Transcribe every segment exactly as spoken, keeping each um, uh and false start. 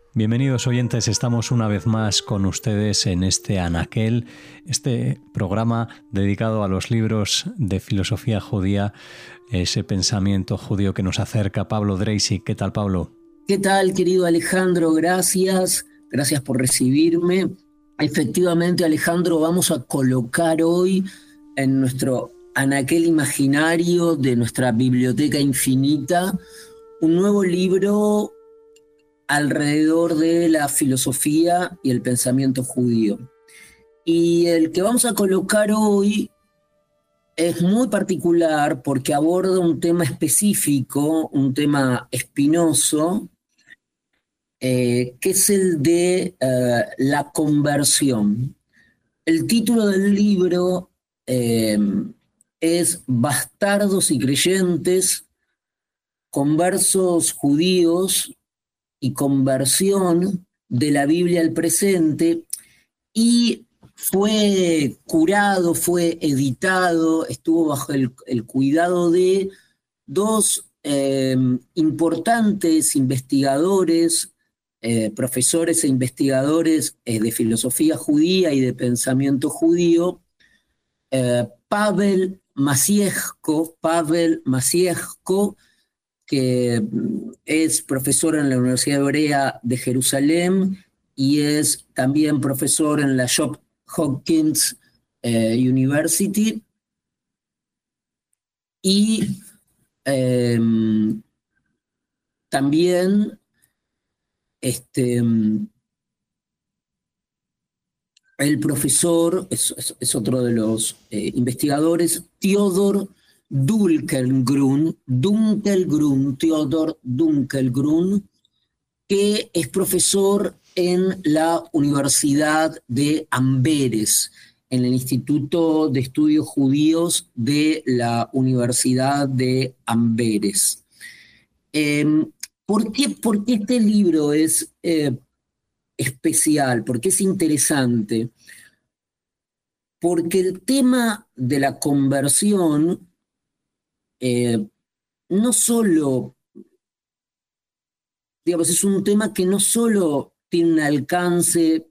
Bienvenidos oyentes, estamos una vez más con ustedes en este Anaquel, este programa dedicado a los libros de filosofía judía, ese pensamiento judío que nos acerca. Pablo Dreisig, ¿qué tal, Pablo? ¿Qué tal, querido Alejandro? Gracias, gracias por recibirme. Efectivamente, Alejandro, vamos a colocar hoy en nuestro anaquel imaginario de nuestra biblioteca infinita un nuevo libro alrededor de la filosofía y el pensamiento judío. Y el que vamos a colocar hoy es muy particular porque aborda un tema específico, un tema espinoso, eh, que es el de eh, la conversión. El título del libro eh, es Bastardos y creyentes, conversos judíos y conversión de la Biblia al presente, y fue curado, fue editado, estuvo bajo el, el cuidado de dos eh, importantes investigadores, eh, profesores e investigadores eh, de filosofía judía y de pensamiento judío, eh, Pavel Maciejko, Pavel Maciejko, que es profesor en la Universidad Hebrea de Jerusalén y es también profesor en la Johns Hopkins eh, University, y eh, también este, el profesor, es, es, es otro de los eh, investigadores, Theodor Dunkelgrun, Dunkelgrun, Theodor Dunkelgrun, que es profesor en la Universidad de Amberes, en el Instituto de Estudios Judíos de la Universidad de Amberes. Eh, ¿por qué, ¿Por qué este libro es eh, especial? ¿Por qué es interesante? Porque el tema de la conversión eh, no solo, digamos, es un tema que no solo tiene un alcance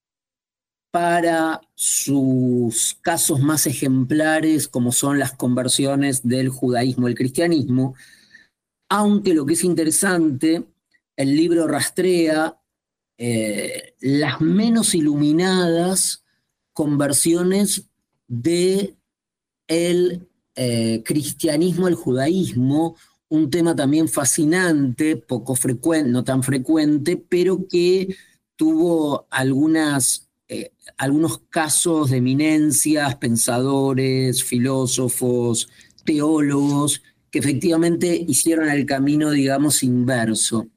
para sus casos más ejemplares, como son las conversiones del judaísmo al cristianismo, aunque lo que es interesante, el libro rastrea eh, las menos iluminadas conversiones de el eh, cristianismo al judaísmo, un tema también fascinante, poco frecuente, no tan frecuente, pero que tuvo algunas, eh, algunos casos de eminencias, pensadores, filósofos, teólogos, que efectivamente hicieron el camino, digamos, inverso.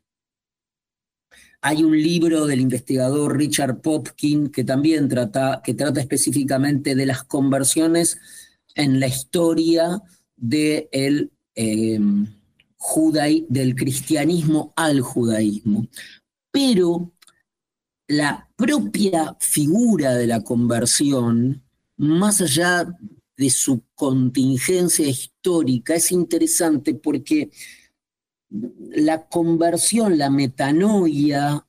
Hay un libro del investigador Richard Popkin que también trata, que trata específicamente de las conversiones en la historia de el, eh, judaí, del cristianismo al judaísmo. Pero la propia figura de la conversión, más allá de su contingencia histórica, es interesante porque la conversión, la metanoia,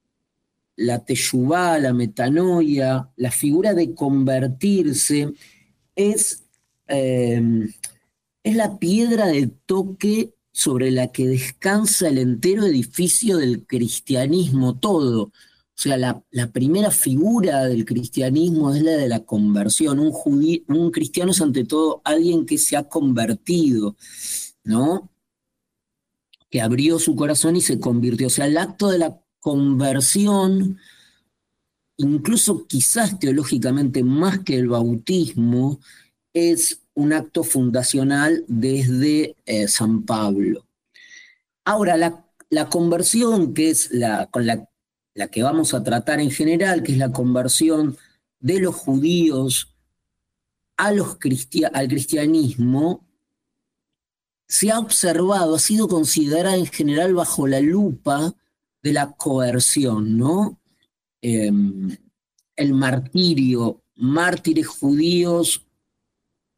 la teshuvá, la metanoia, la figura de convertirse, es, eh, es la piedra de toque sobre la que descansa el entero edificio del cristianismo todo. O sea, la, la primera figura del cristianismo es la de la conversión. Un, judí, un cristiano es ante todo alguien que se ha convertido, ¿no? Que abrió su corazón y se convirtió. O sea, el acto de la conversión, incluso quizás teológicamente más que el bautismo, es un acto fundacional desde eh, San Pablo. Ahora, la, la conversión, que es la, con la, la que vamos a tratar en general, que es la conversión de los judíos a los cristi- al cristianismo, se ha observado, ha sido considerada en general bajo la lupa de la coerción, ¿no? Eh, el martirio, mártires judíos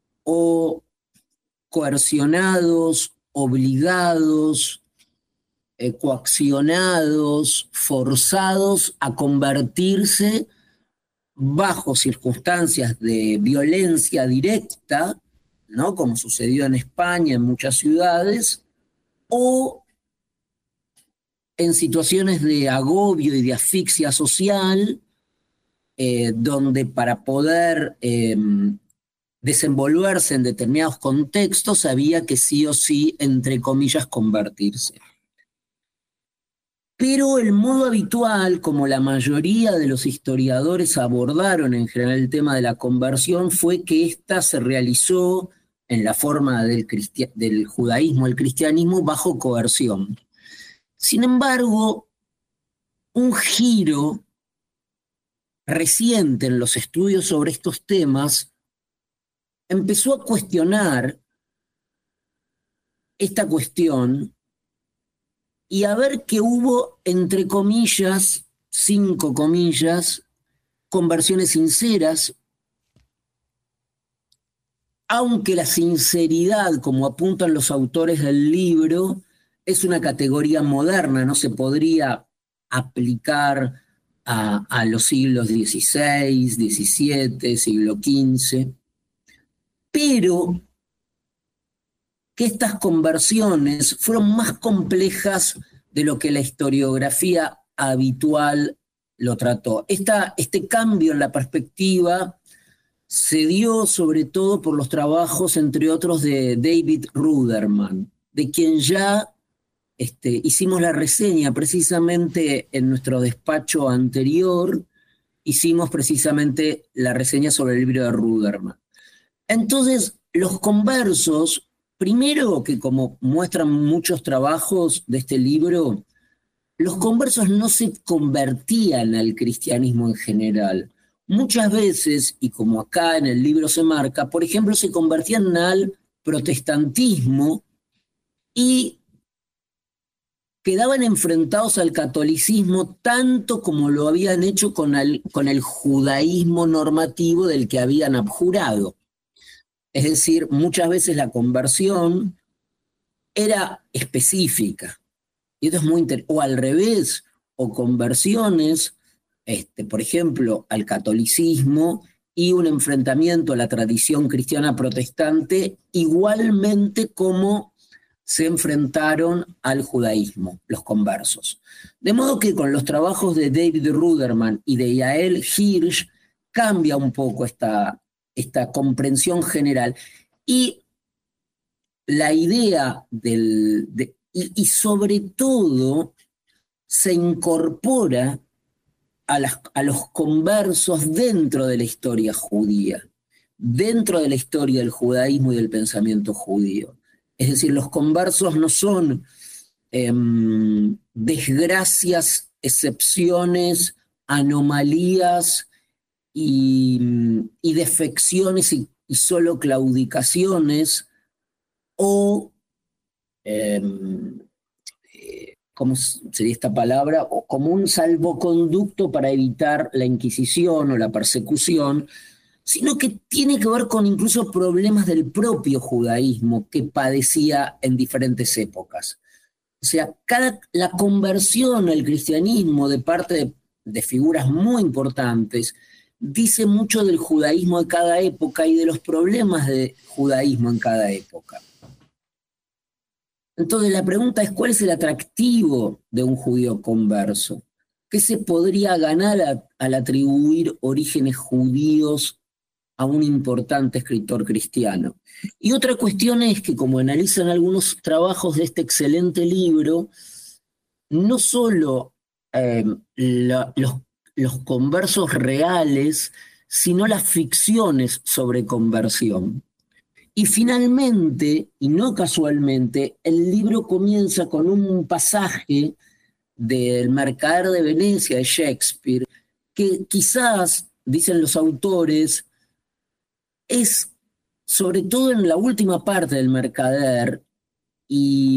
o coercionados, obligados, eh, coaccionados, forzados a convertirse bajo circunstancias de violencia directa, ¿no? Como sucedió en España, en muchas ciudades, o en situaciones de agobio y de asfixia social, eh, donde para poder eh, desenvolverse en determinados contextos había que sí o sí, entre comillas, convertirse. Pero el modo habitual, como la mayoría de los historiadores abordaron en general el tema de la conversión, fue que ésta se realizó en la forma del, del judaísmo al cristianismo bajo coerción. Sin embargo, un giro reciente en los estudios sobre estos temas empezó a cuestionar esta cuestión y a ver que hubo, entre comillas, cinco comillas, conversiones sinceras, aunque la sinceridad, como apuntan los autores del libro, es una categoría moderna, no se podría aplicar a, a los siglos dieciséis, diecisiete, siglo quince, pero que estas conversiones fueron más complejas de lo que la historiografía habitual lo trató. Esta, este cambio en la perspectiva se dio sobre todo por los trabajos, entre otros, de David Ruderman, de quien ya este, hicimos la reseña precisamente en nuestro despacho anterior, hicimos precisamente la reseña sobre el libro de Ruderman. Entonces, los conversos, primero que como muestran muchos trabajos de este libro, los conversos no se convertían al cristianismo en general. Muchas veces, y como acá en el libro se marca, por ejemplo, se convertían al protestantismo y quedaban enfrentados al catolicismo tanto como lo habían hecho con el, con el judaísmo normativo del que habían abjurado. Es decir, muchas veces la conversión era específica. Y esto es muy interesante. O al revés, o conversiones, este, por ejemplo, al catolicismo y un enfrentamiento a la tradición cristiana protestante, igualmente como se enfrentaron al judaísmo, los conversos. De modo que con los trabajos de David Ruderman y de Yael Hirsch cambia un poco esta, esta comprensión general. Y la idea del... De, y, y sobre todo se incorpora a, las, a los conversos dentro de la historia judía, dentro de la historia del judaísmo y del pensamiento judío. Es decir, los conversos no son eh, desgracias, excepciones, anomalías y, y defecciones y, y solo claudicaciones o, eh, eh, ¿cómo sería esta palabra? O como un salvoconducto para evitar la Inquisición o la persecución, sino que tiene que ver con incluso problemas del propio judaísmo que padecía en diferentes épocas. O sea, cada, la conversión al cristianismo de parte de, de figuras muy importantes dice mucho del judaísmo de cada época y de los problemas de judaísmo en cada época. Entonces la pregunta es, ¿cuál es el atractivo de un judío converso? ¿Qué se podría ganar a, al atribuir orígenes judíos a un importante escritor cristiano? Y otra cuestión es que, como analizan algunos trabajos de este excelente libro, no solo eh, la, los, los conversos reales, sino las ficciones sobre conversión. Y finalmente, y no casualmente, el libro comienza con un pasaje del Mercader de Venecia de Shakespeare, que quizás, dicen los autores, es sobre todo en la última parte del Mercader y,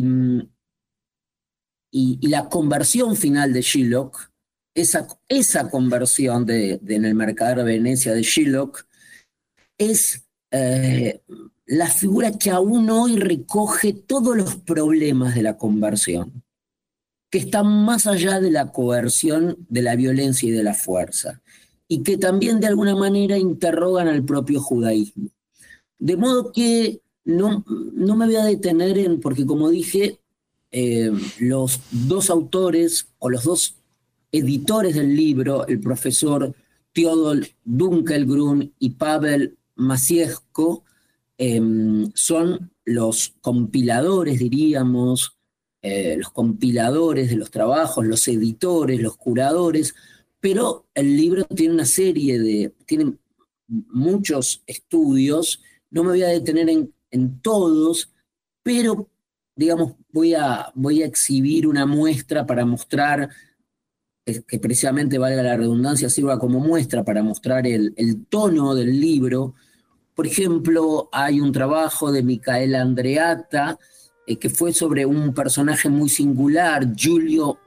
y, y la conversión final de Shylock, esa, esa conversión de, de, en el Mercader de Venecia de Shylock, es eh, la figura que aún hoy recoge todos los problemas de la conversión. que están más allá de la coerción, de la violencia y de la fuerza, y que también de alguna manera interrogan al propio judaísmo. De modo que no, no me voy a detener en, porque como dije, eh, los dos autores o los dos editores del libro, el profesor Teodor Dunkelgrün y Pavel Maciejko, eh, son los compiladores, diríamos, eh, los compiladores de los trabajos, los editores, los curadores, pero el libro tiene una serie de, tiene muchos estudios, no me voy a detener en, en todos, pero digamos, voy a, voy a exhibir una muestra para mostrar, que precisamente, valga la redundancia, sirva como muestra para mostrar el, el tono del libro. Por ejemplo, hay un trabajo de Micaela Andreatta, eh, que fue sobre un personaje muy singular, Giulio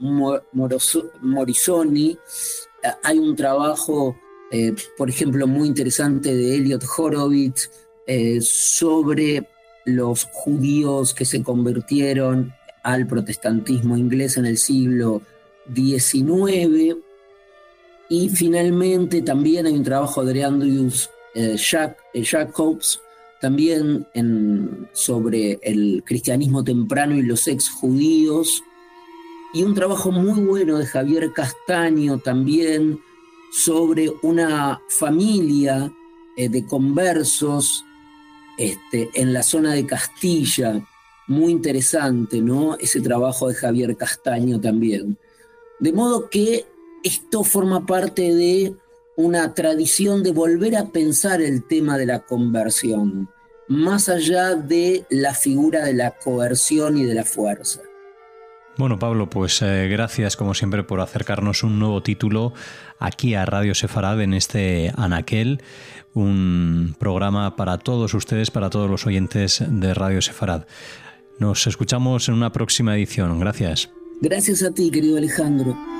Morosoni. Eh, hay un trabajo, eh, por ejemplo, muy interesante de Elliot Horowitz, eh, sobre los judíos que se convirtieron al protestantismo inglés en el siglo diecinueve. Y finalmente también hay un trabajo de Andrews eh, Jacobs, también en, sobre el cristianismo temprano y los ex-judíos, y un trabajo muy bueno de Javier Castaño también sobre una familia eh, de conversos este, en la zona de Castilla. Muy interesante, ¿no? Ese trabajo de Javier Castaño también. De modo que esto forma parte de una tradición de volver a pensar el tema de la conversión, más allá de la figura de la coerción y de la fuerza. Bueno, Pablo, pues eh, gracias como siempre por acercarnos un nuevo título aquí a Radio Sefarad en este Anaquel, un programa para todos ustedes, para todos los oyentes de Radio Sefarad. Nos escuchamos en una próxima edición. Gracias. Gracias a ti, querido Alejandro.